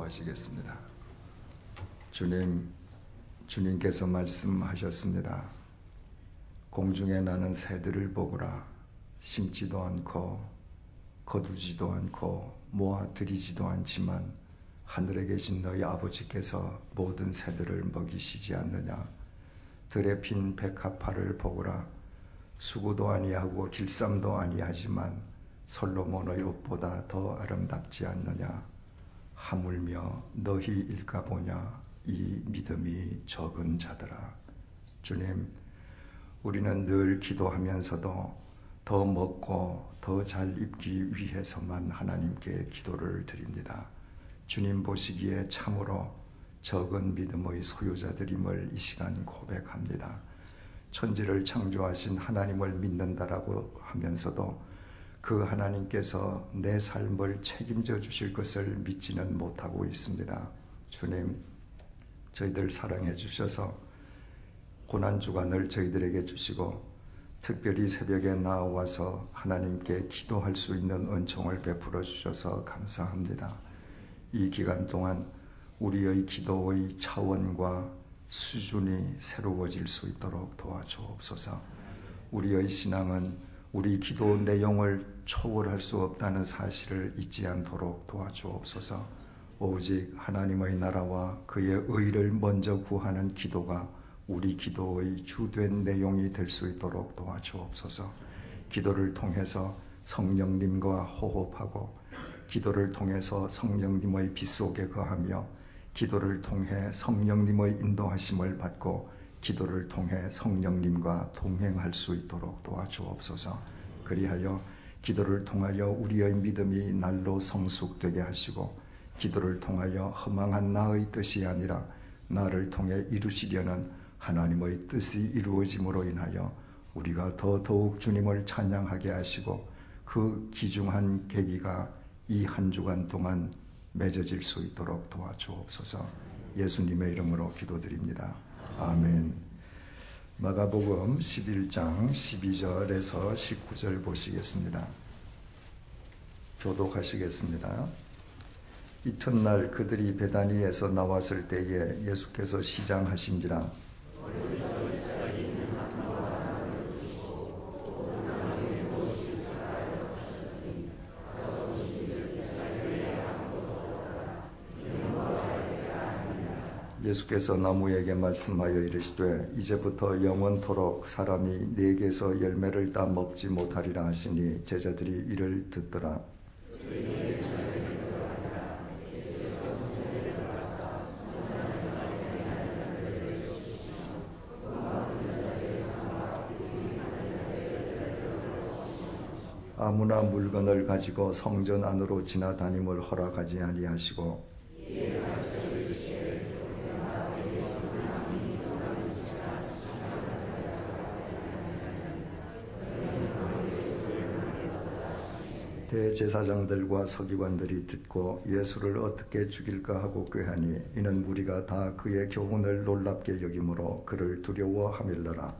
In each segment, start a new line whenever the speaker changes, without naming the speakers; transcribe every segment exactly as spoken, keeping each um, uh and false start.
기도하시겠습니다. 주님, 주님께서 말씀하셨습니다. 공중에 나는 새들을 보거라. 심지도 않고 거두지도 않고 모아 들이지도 않지만 하늘에 계신 너희 아버지께서 모든 새들을 먹이시지 않느냐. 들에 핀 백합화를 보거라. 수고도 아니하고 길쌈도 아니하지만 솔로몬의 옷보다 더 아름답지 않느냐. 하물며 너희 일까보냐. 이 믿음이 적은 자들아. 주님, 우리는 늘 기도하면서도 더 먹고 더 잘 입기 위해서만 하나님께 기도를 드립니다. 주님 보시기에 참으로 적은 믿음의 소유자들임을 이 시간 고백합니다. 천지를 창조하신 하나님을 믿는다라고 하면서도 그 하나님께서 내 삶을 책임져 주실 것을 믿지는 못하고 있습니다. 주님, 저희들 사랑해 주셔서 고난주간을 저희들에게 주시고 특별히 새벽에 나와서 하나님께 기도할 수 있는 은총을 베풀어 주셔서 감사합니다. 이 기간 동안 우리의 기도의 차원과 수준이 새로워질 수 있도록 도와주옵소서. 우리의 신앙은 우리 기도 내용을 초월할 수 없다는 사실을 잊지 않도록 도와주옵소서. 오직 하나님의 나라와 그의 의를 먼저 구하는 기도가 우리 기도의 주된 내용이 될 수 있도록 도와주옵소서. 기도를 통해서 성령님과 호흡하고, 기도를 통해서 성령님의 빛 속에 거하며, 기도를 통해 성령님의 인도하심을 받고, 기도를 통해 성령님과 동행할 수 있도록 도와주옵소서. 그리하여 기도를 통하여 우리의 믿음이 날로 성숙되게 하시고, 기도를 통하여 허망한 나의 뜻이 아니라 나를 통해 이루시려는 하나님의 뜻이 이루어짐으로 인하여 우리가 더 더욱 주님을 찬양하게 하시고, 그 귀중한 계기가 이 한 주간 동안 맺어질 수 있도록 도와주옵소서. 예수님의 이름으로 기도드립니다. 아멘. 마가복음 십일 장 십이 절에서 십구 절 보시겠습니다. 교독하시겠습니다. 이튿날 그들이 베다니에서 나왔을 때에 예수께서 시장하신지라. 예수께서 나무에게 말씀하여 이르시되 이제부터 영원토록 사람이 네게서 열매를 따 먹지 못하리라 하시니 제자들이 이를 듣더라. 아무나 물건을 가지고 성전 안으로 지나다님을 허락하지 아니하시고 대제사장들과 서기관들이 듣고 예수를 어떻게 죽일까 하고 꾀하니 이는 무리가 다 그의 교훈을 놀랍게 여김으로 그를 두려워하밀러라.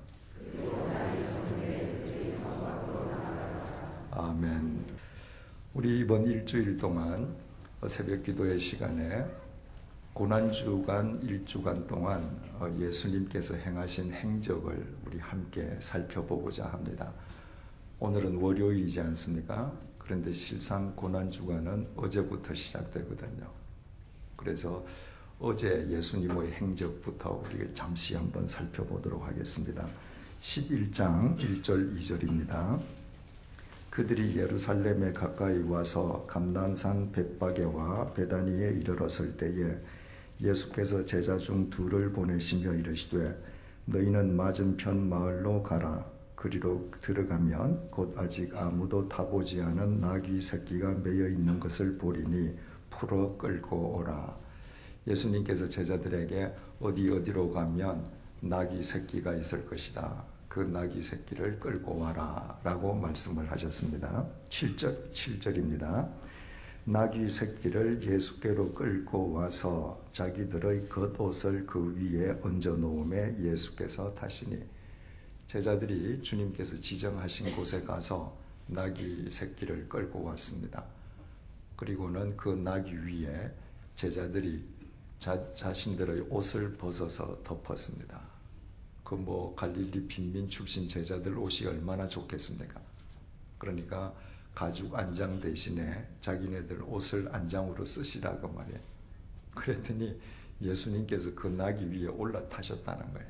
아멘. 우리 이번 일주일 동안 새벽 기도의 시간에 고난주간 일주간 동안 예수님께서 행하신 행적을 우리 함께 살펴보고자 합니다. 오늘은 월요일이지 않습니까? 그런데 실상 고난주간은 어제부터 시작되거든요. 그래서 어제 예수님의 행적부터 우리가 잠시 한번 살펴보도록 하겠습니다. 십일 장 일 절 이 절입니다. 그들이 예루살렘에 가까이 와서 감난산 벳바게와 베다니에 이르렀을 때에 예수께서 제자 중 둘을 보내시며 이르시되 너희는 맞은편 마을로 가라. 그리로 들어가면 곧 아직 아무도 타보지 않은 나귀 새끼가 매여 있는 것을 보리니 풀어 끌고 오라. 예수님께서 제자들에게 어디 어디로 가면 나귀 새끼가 있을 것이다. 그 나귀 새끼를 끌고 와라 라고 말씀을 하셨습니다. 칠 절, 칠 절입니다. 나귀 새끼를 예수께로 끌고 와서 자기들의 겉옷을 그 위에 얹어 놓음에 예수께서 타시니 제자들이 주님께서 지정하신 곳에 가서 나귀 새끼를 끌고 왔습니다. 그리고는 그 나귀 위에 제자들이 자, 자신들의 옷을 벗어서 덮었습니다. 그 뭐 갈릴리 빈민 출신 제자들 옷이 얼마나 좋겠습니까? 그러니까 가죽 안장 대신에 자기네들 옷을 안장으로 쓰시라고 말이에요. 그랬더니 예수님께서 그 나귀 위에 올라타셨다는 거예요.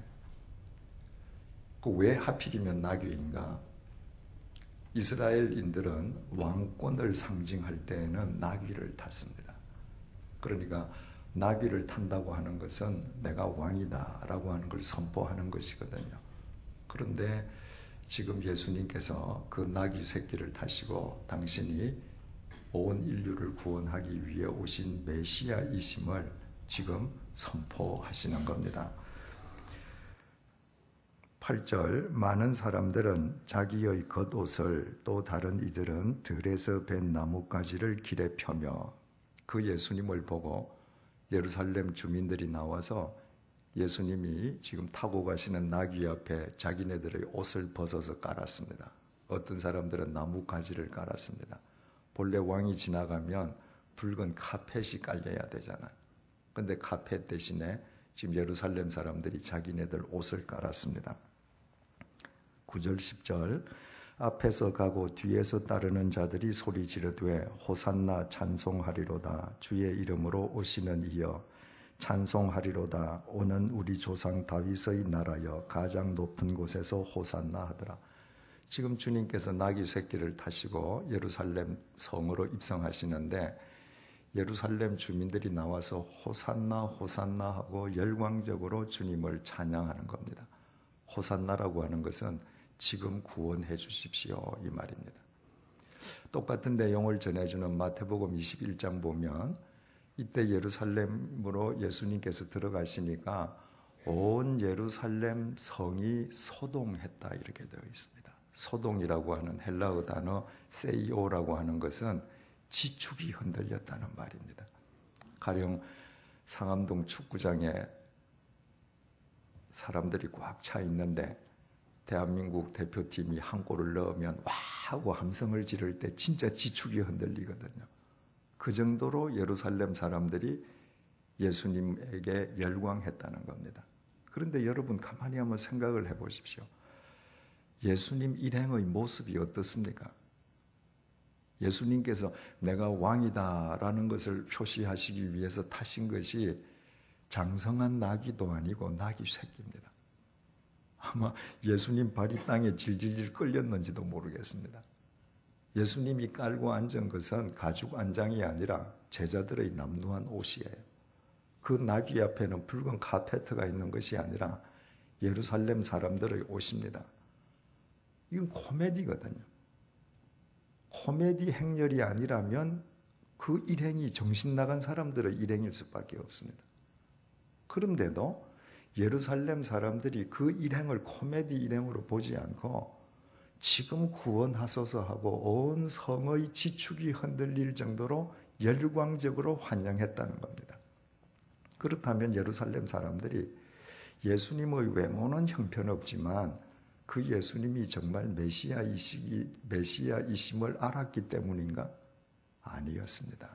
그 왜 하필이면 나귀인가? 이스라엘인들은 왕권을 상징할 때에는 나귀를 탔습니다. 그러니까 나귀를 탄다고 하는 것은 내가 왕이다 라고 하는 걸 선포하는 것이거든요. 그런데 지금 예수님께서 그 나귀 새끼를 타시고 당신이 온 인류를 구원하기 위해 오신 메시아이심을 지금 선포하시는 겁니다. 팔 절 많은 사람들은 자기의 겉옷을 또 다른 이들은 들에서 벤 나뭇가지를 길에 펴며 그 예수님을 보고 예루살렘 주민들이 나와서 예수님이 지금 타고 가시는 나귀 앞에 자기네들의 옷을 벗어서 깔았습니다. 어떤 사람들은 나뭇가지를 깔았습니다. 본래 왕이 지나가면 붉은 카펫이 깔려야 되잖아요. 근데 카펫 대신에 지금 예루살렘 사람들이 자기네들 옷을 깔았습니다. 구 절 십 절 앞에서 가고 뒤에서 따르는 자들이 소리 지르되 호산나 찬송하리로다 주의 이름으로 오시는 이여 찬송하리로다 오는 우리 조상 다윗의 나라여 가장 높은 곳에서 호산나 하더라. 지금 주님께서 나귀 새끼를 타시고 예루살렘 성으로 입성하시는데 예루살렘 주민들이 나와서 호산나 호산나 하고 열광적으로 주님을 찬양하는 겁니다. 호산나라고 하는 것은 지금 구원해 주십시오 이 말입니다. 똑같은 내용을 전해주는 마태복음 이십일 장 보면 이때 예루살렘으로 예수님께서 들어가시니까 온 예루살렘 성이 소동했다 이렇게 되어 있습니다. 소동이라고 하는 헬라어 단어 세이오라고 하는 것은 지축이 흔들렸다는 말입니다. 가령 상암동 축구장에 사람들이 꽉 차 있는데 대한민국 대표팀이 한 골을 넣으면 와 하고 함성을 지를 때 진짜 지축이 흔들리거든요. 그 정도로 예루살렘 사람들이 예수님에게 열광했다는 겁니다. 그런데 여러분 가만히 한번 생각을 해보십시오. 예수님 일행의 모습이 어떻습니까? 예수님께서 내가 왕이다라는 것을 표시하시기 위해서 타신 것이 장성한 나귀도 아니고 나귀 새끼입니다. 아마 예수님 발이 땅에 질질질 끌렸는지도 모르겠습니다. 예수님이 깔고 앉은 것은 가죽 안장이 아니라 제자들의 남루한 옷이에요. 그 나귀 앞에는 붉은 카페트가 있는 것이 아니라 예루살렘 사람들의 옷입니다. 이건 코미디거든요. 코미디 행렬이 아니라면 그 일행이 정신 나간 사람들의 일행일 수밖에 없습니다. 그런데도 예루살렘 사람들이 그 일행을 코미디 일행으로 보지 않고 지금 구원하소서 하고 온 성의 지축이 흔들릴 정도로 열광적으로 환영했다는 겁니다. 그렇다면 예루살렘 사람들이 예수님의 외모는 형편없지만 그 예수님이 정말 메시아이시, 메시아이심을 알았기 때문인가? 아니었습니다.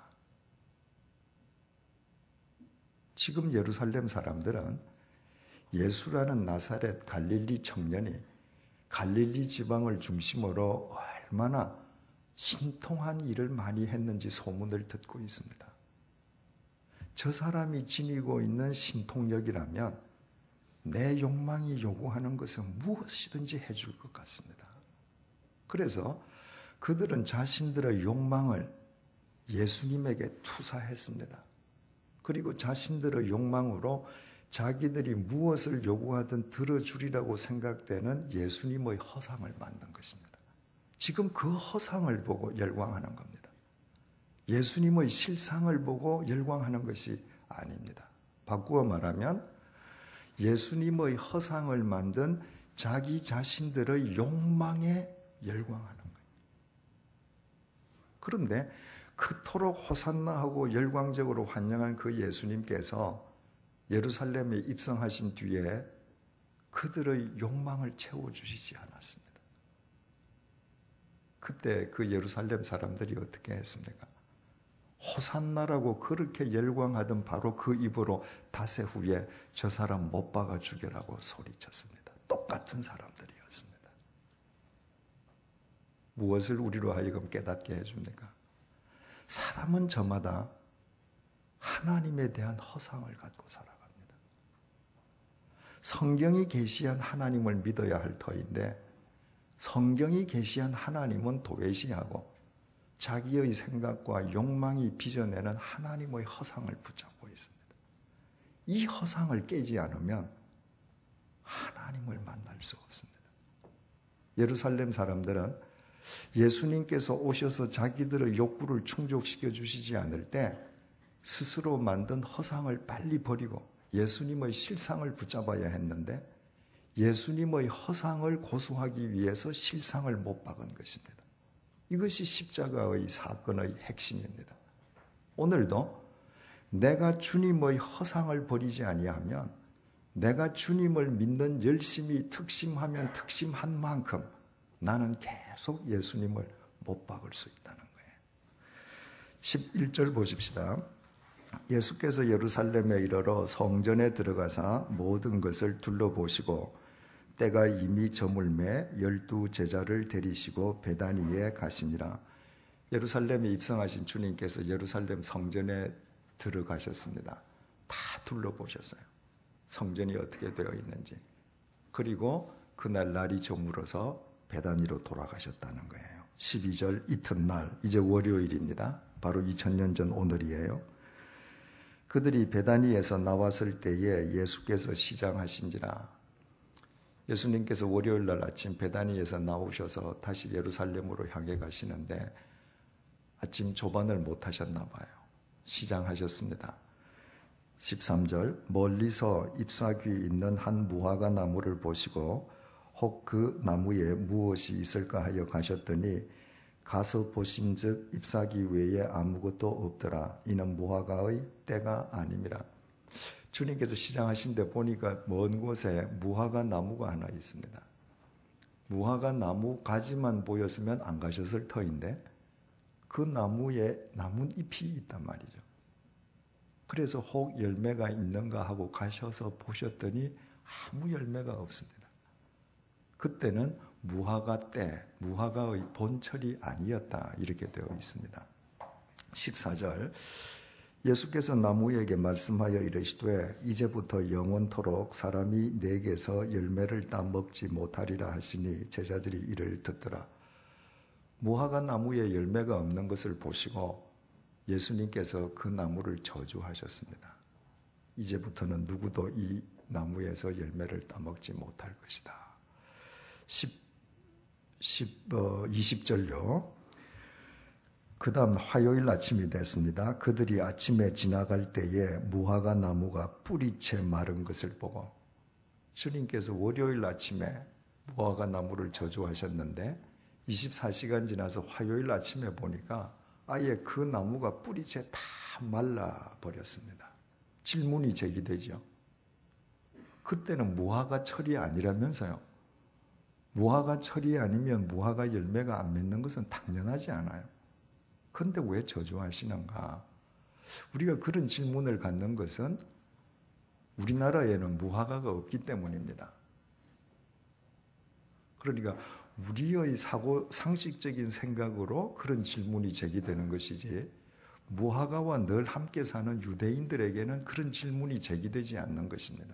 지금 예루살렘 사람들은 예수라는 나사렛 갈릴리 청년이 갈릴리 지방을 중심으로 얼마나 신통한 일을 많이 했는지 소문을 듣고 있습니다. 저 사람이 지니고 있는 신통력이라면 내 욕망이 요구하는 것은 무엇이든지 해줄 것 같습니다. 그래서 그들은 자신들의 욕망을 예수님에게 투사했습니다. 그리고 자신들의 욕망으로 자기들이 무엇을 요구하든 들어주리라고 생각되는 예수님의 허상을 만든 것입니다. 지금 그 허상을 보고 열광하는 겁니다. 예수님의 실상을 보고 열광하는 것이 아닙니다. 바꾸어 말하면 예수님의 허상을 만든 자기 자신들의 욕망에 열광하는 거예요. 그런데 그토록 호산나하고 열광적으로 환영한 그 예수님께서 예루살렘에 입성하신 뒤에 그들의 욕망을 채워주시지 않았습니다. 그때 그 예루살렘 사람들이 어떻게 했습니까? 호산나라고 그렇게 열광하던 바로 그 입으로 닷새 후에 저 사람 못 박아 죽여라고 소리쳤습니다. 똑같은 사람들이었습니다. 무엇을 우리로 하여금 깨닫게 해줍니까? 사람은 저마다 하나님에 대한 허상을 갖고 살아갑니다. 성경이 계시한 하나님을 믿어야 할 터인데 성경이 계시한 하나님은 도외시하고 자기의 생각과 욕망이 빚어내는 하나님의 허상을 붙잡고 있습니다. 이 허상을 깨지 않으면 하나님을 만날 수 없습니다. 예루살렘 사람들은 예수님께서 오셔서 자기들의 욕구를 충족시켜 주시지 않을 때 스스로 만든 허상을 빨리 버리고 예수님의 실상을 붙잡아야 했는데 예수님의 허상을 고수하기 위해서 실상을 못 박은 것입니다. 이것이 십자가의 사건의 핵심입니다. 오늘도 내가 주님의 허상을 버리지 아니하면 내가 주님을 믿는 열심히 특심하면 특심한 만큼 나는 계속 예수님을 못 박을 수 있다는 거예요. 십일 절 보십시다. 예수께서 예루살렘에 이르러 성전에 들어가사 모든 것을 둘러보시고 때가 이미 저물매 열두 제자를 데리시고 베다니에 가시니라. 예루살렘에 입성하신 주님께서 예루살렘 성전에 들어가셨습니다. 다 둘러보셨어요. 성전이 어떻게 되어 있는지. 그리고 그날 날이 저물어서 베다니로 돌아가셨다는 거예요. 십이 절 이튿날, 이제 월요일입니다. 바로 이천 년 전 오늘이에요. 그들이 베다니에서 나왔을 때에 예수께서 시장하신지라. 예수님께서 월요일 날 아침 베다니에서 나오셔서 다시 예루살렘으로 향해 가시는데 아침 조반을 못 하셨나 봐요. 시장하셨습니다. 십삼 절 멀리서 잎사귀 있는 한 무화과 나무를 보시고 혹 그 나무에 무엇이 있을까 하여 가셨더니 가서 보신즉 잎사귀 외에 아무것도 없더라. 이는 무화과의 때가 아님이라. 주님께서 시장하신 데 보니까 먼 곳에 무화과 나무가 하나 있습니다. 무화과 나무 가지만 보였으면 안 가셨을 터인데 그 나무에 나뭇잎이 있단 말이죠. 그래서 혹 열매가 있는가 하고 가셔서 보셨더니 아무 열매가 없습니다. 그때는 무화과 때, 무화과의 본철이 아니었다 이렇게 되어 있습니다. 십사 절 예수께서 나무에게 말씀하여 이르시되 이제부터 영원토록 사람이 내게서 열매를 따 먹지 못하리라 하시니 제자들이 이를 듣더라. 무화과 나무에 열매가 없는 것을 보시고 예수님께서 그 나무를 저주하셨습니다. 이제부터는 누구도 이 나무에서 열매를 따먹지 못할 것이다. 십, 십, 어, 이십 절요. 그 다음 화요일 아침이 됐습니다. 그들이 아침에 지나갈 때에 무화과 나무가 뿌리채 마른 것을 보고 주님께서 월요일 아침에 무화과 나무를 저주하셨는데 이십사 시간 지나서 화요일 아침에 보니까 아예 그 나무가 뿌리채 다 말라버렸습니다. 질문이 제기되죠. 그때는 무화과 철이 아니라면서요. 무화과 철이 아니면 무화과 열매가 안 맺는 것은 당연하지 않아요. 그런데 왜 저주하시는가? 우리가 그런 질문을 갖는 것은 우리나라에는 무화과가 없기 때문입니다. 그러니까 우리의 사고, 상식적인 생각으로 그런 질문이 제기되는 것이지 무화과와 늘 함께 사는 유대인들에게는 그런 질문이 제기되지 않는 것입니다.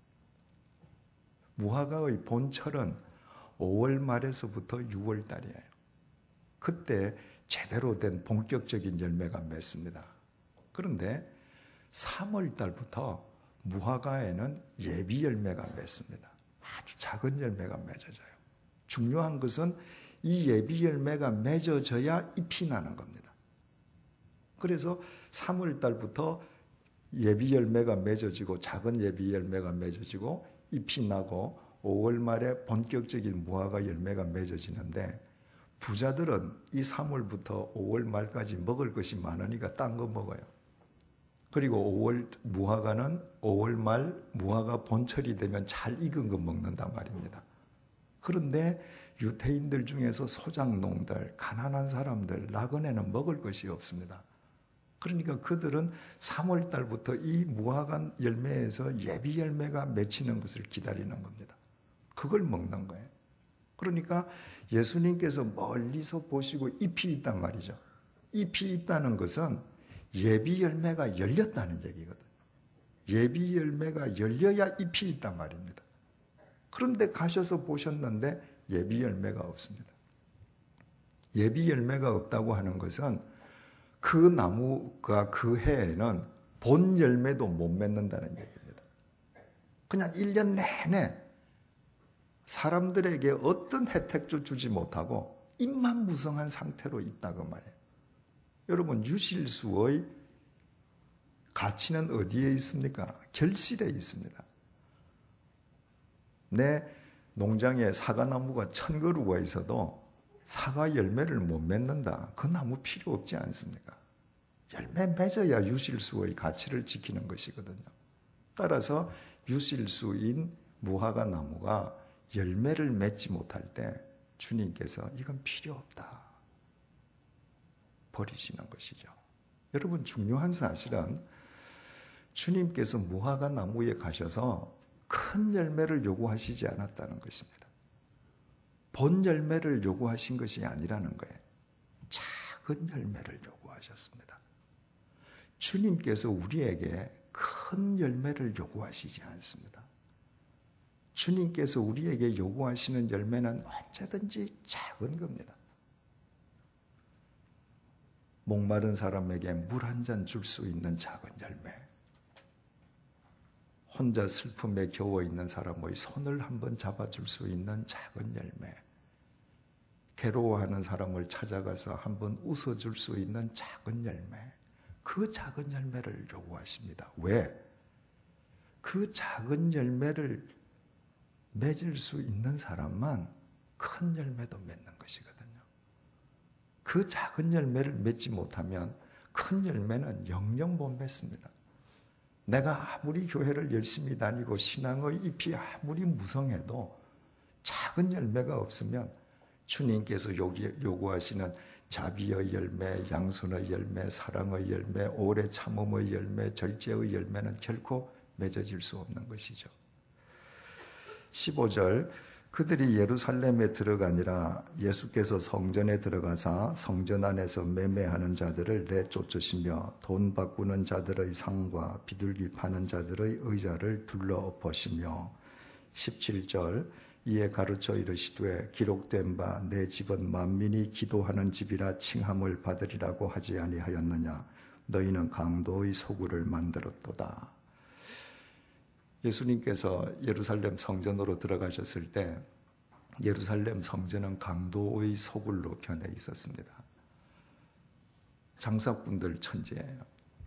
무화과의 본철은 오월 말에서부터 유월 달이에요. 그때 제대로 된 본격적인 열매가 맺습니다. 그런데 삼월 달부터 무화과에는 예비 열매가 맺습니다. 아주 작은 열매가 맺어져요. 중요한 것은 이 예비 열매가 맺어져야 잎이 나는 겁니다. 그래서 삼월 달부터 예비 열매가 맺어지고 작은 예비 열매가 맺어지고 잎이 나고 오월 말에 본격적인 무화과 열매가 맺어지는데 부자들은 이 삼월부터 오월 말까지 먹을 것이 많으니까 딴 거 먹어요. 그리고 오월 무화과는 오월 말 무화과 본철이 되면 잘 익은 거 먹는단 말입니다. 그런데 유태인들 중에서 소작농들, 가난한 사람들, 나그네는 먹을 것이 없습니다. 그러니까 그들은 삼월 달부터 이 무화과 열매에서 예비 열매가 맺히는 것을 기다리는 겁니다. 그걸 먹는 거예요. 그러니까 예수님께서 멀리서 보시고 잎이 있단 말이죠. 잎이 있다는 것은 예비 열매가 열렸다는 얘기거든요. 예비 열매가 열려야 잎이 있단 말입니다. 그런데 가셔서 보셨는데 예비 열매가 없습니다. 예비 열매가 없다고 하는 것은 그 나무가 그 해에는 본 열매도 못 맺는다는 얘기입니다. 그냥 일 년 내내 사람들에게 어떤 혜택도 주지 못하고 입만 무성한 상태로 있다고 말이에요. 여러분, 유실수의 가치는 어디에 있습니까? 결실에 있습니다. 내 농장에 사과나무가 천 그루가 있어도 사과 열매를 못 맺는다. 그 나무 필요 없지 않습니까? 열매 맺어야 유실수의 가치를 지키는 것이거든요. 따라서 유실수인 무화과 나무가 열매를 맺지 못할 때 주님께서 이건 필요 없다. 버리시는 것이죠. 여러분, 중요한 사실은 주님께서 무화과 나무에 가셔서 큰 열매를 요구하시지 않았다는 것입니다. 본 열매를 요구하신 것이 아니라는 거예요. 작은 열매를 요구하셨습니다. 주님께서 우리에게 큰 열매를 요구하시지 않습니다. 주님께서 우리에게 요구하시는 열매는 언제든지 작은 겁니다. 목마른 사람에게 물 한 잔 줄 수 있는 작은 열매. 혼자 슬픔에 겨워 있는 사람의 손을 한번 잡아줄 수 있는 작은 열매. 괴로워하는 사람을 찾아가서 한번 웃어줄 수 있는 작은 열매. 그 작은 열매를 요구하십니다. 왜? 그 작은 열매를 맺을 수 있는 사람만 큰 열매도 맺는 것이거든요. 그 작은 열매를 맺지 못하면 큰 열매는 영영 못 맺습니다. 내가 아무리 교회를 열심히 다니고 신앙의 잎이 아무리 무성해도 작은 열매가 없으면 주님께서 요구하시는 자비의 열매, 양손의 열매, 사랑의 열매, 오래 참음의 열매, 절제의 열매는 결코 맺어질 수 없는 것이죠. 십오 절, 그들이 예루살렘에 들어가니라 예수께서 성전에 들어가사 성전 안에서 매매하는 자들을 내쫓으시며 돈 바꾸는 자들의 상과 비둘기 파는 자들의 의자를 둘러 엎으시며 십칠 절, 이에 가르쳐 이르시되 기록된 바 내 집은 만민이 기도하는 집이라 칭함을 받으리라고 하지 아니하였느냐. 너희는 강도의 소굴을 만들었도다. 예수님께서 예루살렘 성전으로 들어가셨을 때 예루살렘 성전은 강도의 소굴로 견해 있었습니다. 장사꾼들 천지예요.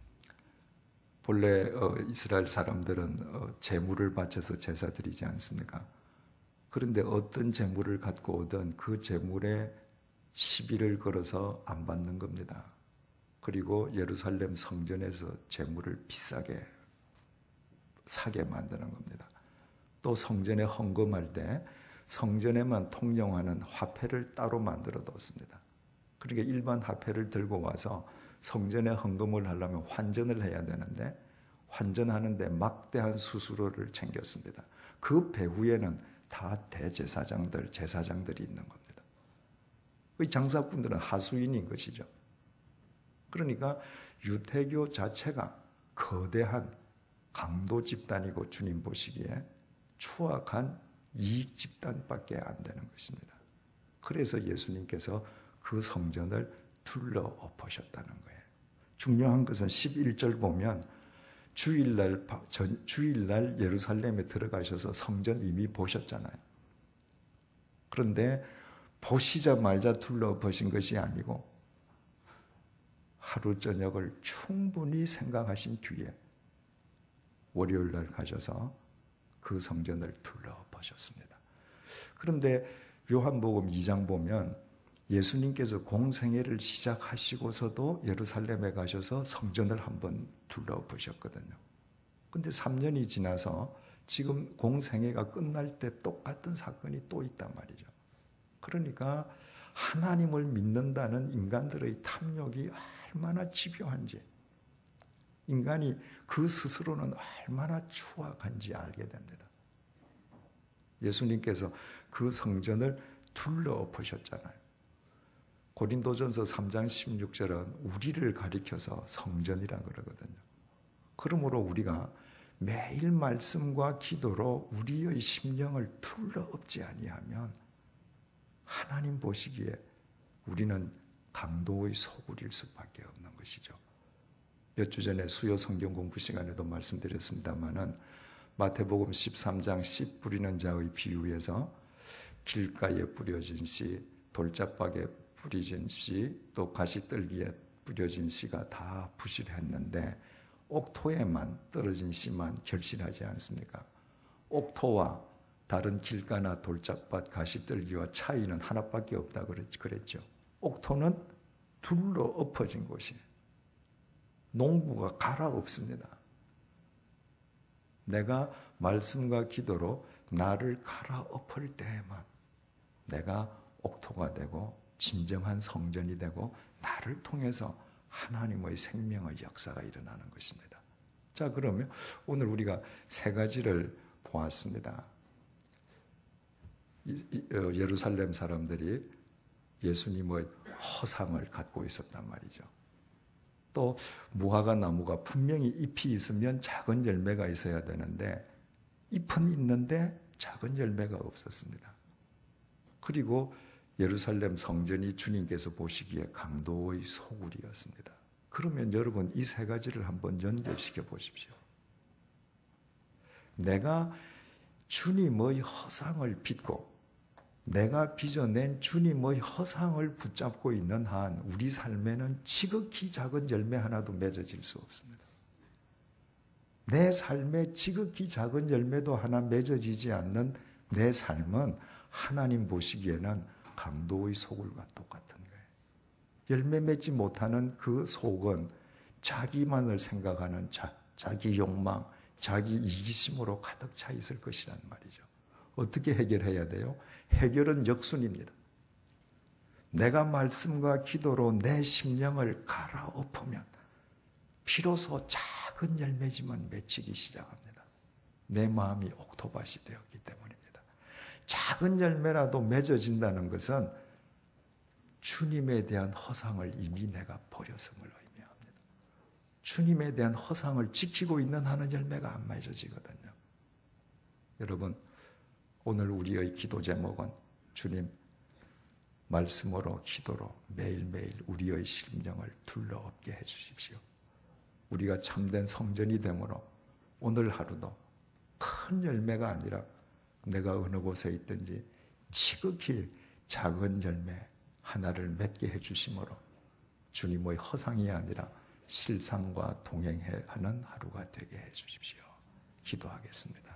본래 이스라엘 사람들은 제물을 바쳐서 제사 드리지 않습니까? 그런데 어떤 제물을 갖고 오든 그 제물에 시비를 걸어서 안 받는 겁니다. 그리고 예루살렘 성전에서 제물을 비싸게 사게 만드는 겁니다. 또 성전에 헌금할 때 성전에만 통용하는 화폐를 따로 만들어 뒀습니다. 그러니까 일반 화폐를 들고 와서 성전에 헌금을 하려면 환전을 해야 되는데 환전하는데 막대한 수수료를 챙겼습니다. 그 배후에는 다 대제사장들, 제사장들이 있는 겁니다. 이 장사꾼들은 하수인인 것이죠. 그러니까 유대교 자체가 거대한 강도 집단이고 주님 보시기에 추악한 이익 집단밖에 안 되는 것입니다. 그래서 예수님께서 그 성전을 둘러 엎으셨다는 거예요. 중요한 것은 십일 절 보면 주일날, 주일날 예루살렘에 들어가셔서 성전 이미 보셨잖아요. 그런데 보시자마자 둘러 엎으신 것이 아니고 하루 저녁을 충분히 생각하신 뒤에 월요일날 가셔서 그 성전을 둘러 엎으셨습니다. 그런데 요한복음 이 장 보면 예수님께서 공생애를 시작하시고서도 예루살렘에 가셔서 성전을 한번 둘러 엎으셨거든요. 그런데 삼 년이 지나서 지금 공생애가 끝날 때 똑같은 사건이 또 있단 말이죠. 그러니까 하나님을 믿는다는 인간들의 탐욕이 얼마나 집요한지 인간이 그 스스로는 얼마나 추악한지 알게 됩니다. 예수님께서 그 성전을 둘러엎으셨잖아요. 고린도전서 삼 장 십육 절은 우리를 가리켜서 성전이라 그러거든요. 그러므로 우리가 매일 말씀과 기도로 우리의 심령을 둘러엎지 아니하면 하나님 보시기에 우리는 강도의 소굴일 수밖에 없는 것이죠. 몇 주 전에 수요 성경 공부 시간에도 말씀드렸습니다마는 마태복음 십삼 장 씨 뿌리는 자의 비유에서 길가에 뿌려진 씨, 돌짝박에 뿌려진 씨, 또 가시떨기에 뿌려진 씨가 다 부실했는데 옥토에만 떨어진 씨만 결실하지 않습니까? 옥토와 다른 길가나 돌짝밭, 가시떨기와 차이는 하나밖에 없다 그랬죠. 옥토는 둘러 엎어진 곳이에요. 농부가 갈아엎습니다. 내가 말씀과 기도로 나를 갈아엎을 때에만 내가 옥토가 되고 진정한 성전이 되고 나를 통해서 하나님의 생명의 역사가 일어나는 것입니다. 자, 그러면 오늘 우리가 세 가지를 보았습니다. 예루살렘 사람들이 예수님의 허상을 갖고 있었단 말이죠. 또 무화과 나무가 분명히 잎이 있으면 작은 열매가 있어야 되는데 잎은 있는데 작은 열매가 없었습니다. 그리고 예루살렘 성전이 주님께서 보시기에 강도의 소굴이었습니다. 그러면 여러분 이 세 가지를 한번 연결시켜 보십시오. 내가 주님의 허상을 빚고 내가 빚어낸 주님의 허상을 붙잡고 있는 한 우리 삶에는 지극히 작은 열매 하나도 맺어질 수 없습니다. 내 삶에 지극히 작은 열매도 하나 맺어지지 않는 내 삶은 하나님 보시기에는 강도의 소굴과 똑같은 거예요. 열매 맺지 못하는 그 속은 자기만을 생각하는 자, 자기 욕망, 자기 이기심으로 가득 차 있을 것이란 말이죠. 어떻게 해결해야 돼요? 해결은 역순입니다. 내가 말씀과 기도로 내 심령을 갈아엎으면 비로소 작은 열매지만 맺히기 시작합니다. 내 마음이 옥토밭이 되었기 때문입니다. 작은 열매라도 맺어진다는 것은 주님에 대한 허상을 이미 내가 버렸음을 의미합니다. 주님에 대한 허상을 지키고 있는 한은 열매가 안 맺어지거든요. 여러분, 오늘 우리의 기도 제목은 주님, 말씀으로 기도로 매일매일 우리의 심령을 둘러엎게 해주십시오. 우리가 참된 성전이 되므로 오늘 하루도 큰 열매가 아니라 내가 어느 곳에 있든지 지극히 작은 열매 하나를 맺게 해주심으로 주님의 허상이 아니라 실상과 동행하는 하루가 되게 해주십시오. 기도하겠습니다.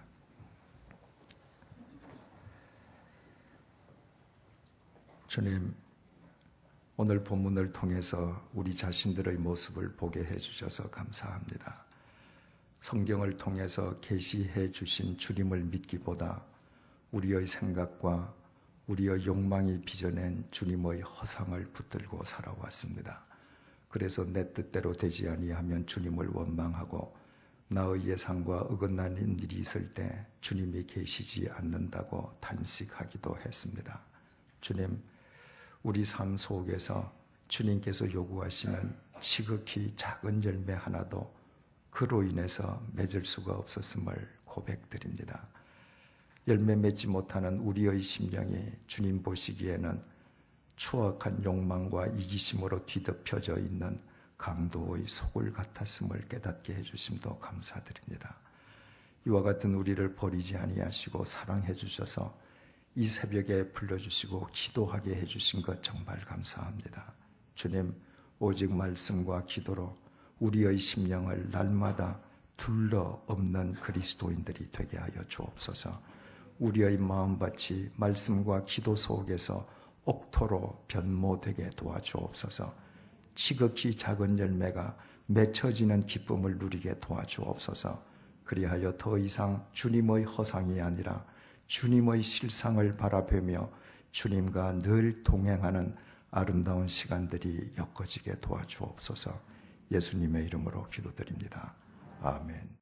주님, 오늘 본문을 통해서 우리 자신들의 모습을 보게 해주셔서 감사합니다. 성경을 통해서 계시해 주신 주님을 믿기보다 우리의 생각과 우리의 욕망이 빚어낸 주님의 허상을 붙들고 살아왔습니다. 그래서 내 뜻대로 되지 아니하면 주님을 원망하고 나의 예상과 어긋나는 일이 있을 때 주님이 계시지 않는다고 단식하기도 했습니다. 주님, 우리 삶 속에서 주님께서 요구하시는 지극히 작은 열매 하나도 그로 인해서 맺을 수가 없었음을 고백드립니다. 열매 맺지 못하는 우리의 심령이 주님 보시기에는 추악한 욕망과 이기심으로 뒤덮여져 있는 강도의 소굴 같았음을 깨닫게 해주심도 감사드립니다. 이와 같은 우리를 버리지 아니하시고 사랑해 주셔서 이 새벽에 불러주시고 기도하게 해주신 것 정말 감사합니다. 주님, 오직 말씀과 기도로 우리의 심령을 날마다 둘러엎는 그리스도인들이 되게 하여 주옵소서. 우리의 마음밭이 말씀과 기도 속에서 옥토로 변모되게 도와주옵소서. 지극히 작은 열매가 맺혀지는 기쁨을 누리게 도와주옵소서. 그리하여 더 이상 주님의 허상이 아니라 주님의 실상을 바라보며 주님과 늘 동행하는 아름다운 시간들이 엮어지게 도와주옵소서. 예수님의 이름으로 기도드립니다. 아멘.